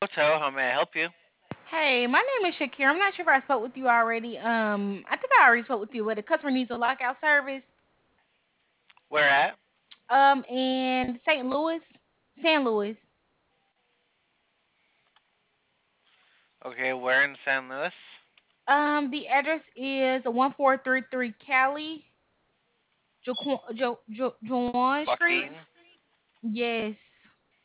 Hotel, how may I help you? Hey, my name is Shakira. I'm not sure if I spoke with you already. I think I already spoke with you, but the customer needs a lockout service. Where at? In St. Louis, San Luis. Okay, where in San Luis? The address is 1433 Cali, Juan Street. Joaquin. Yes.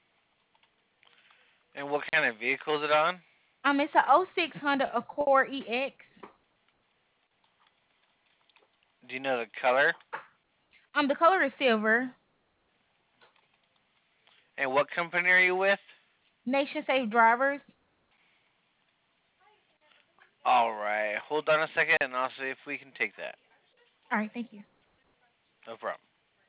And what kind of vehicle is it on? It's a '06 Honda Accord EX. Do you know the color? The color is silver. And what company are you with? Nation Safe Drivers. Alright, hold on a second and I'll see if we can take that. All right, thank you. No problem.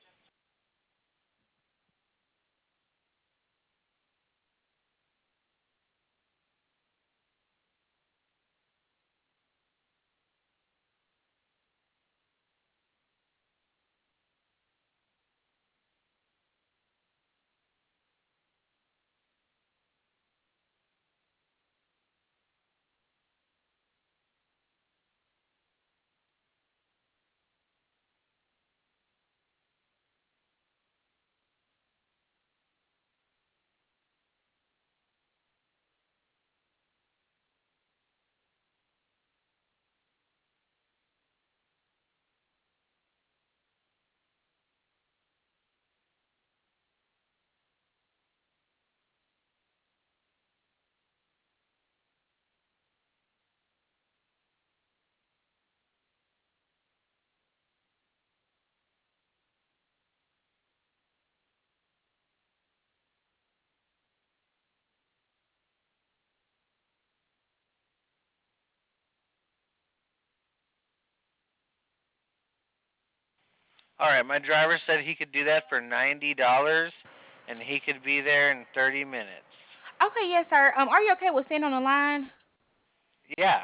Alright, my driver said he could do that for $90 and he could be there in 30 minutes. Okay, yes, sir. Are you okay with staying on the line? Yeah,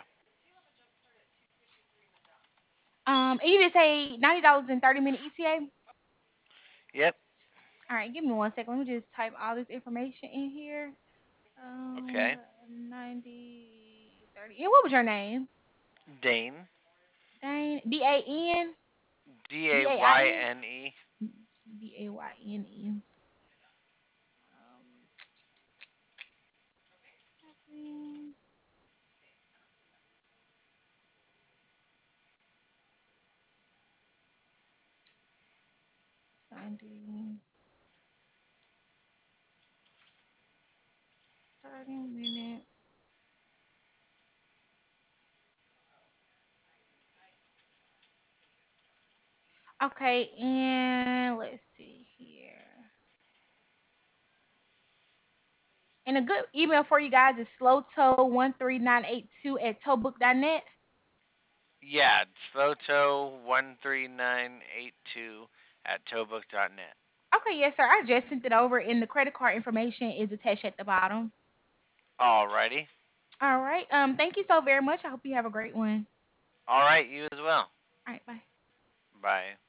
And you just say $90 and 30-minute ETA. yep, All right, give me 1 second. Let me just type all this information in here. okay. 90, 30. And what was your name? Dane. Dane. D-A-N? D A Y D-A-I-N? N E. D-A-Y-N-E. Kathleen, Sunday, 30 minute. Okay, and let's see here. And a good email for you guys is slowtoe13982 at towbook.net. Yeah, it's photo13982 at towbook.net. Okay, yes, sir. I just sent it over, and the credit card information is attached at the bottom. Alrighty. All right. Thank you so very much. I hope you have a great one. Alright, you as well. All right, bye. Bye.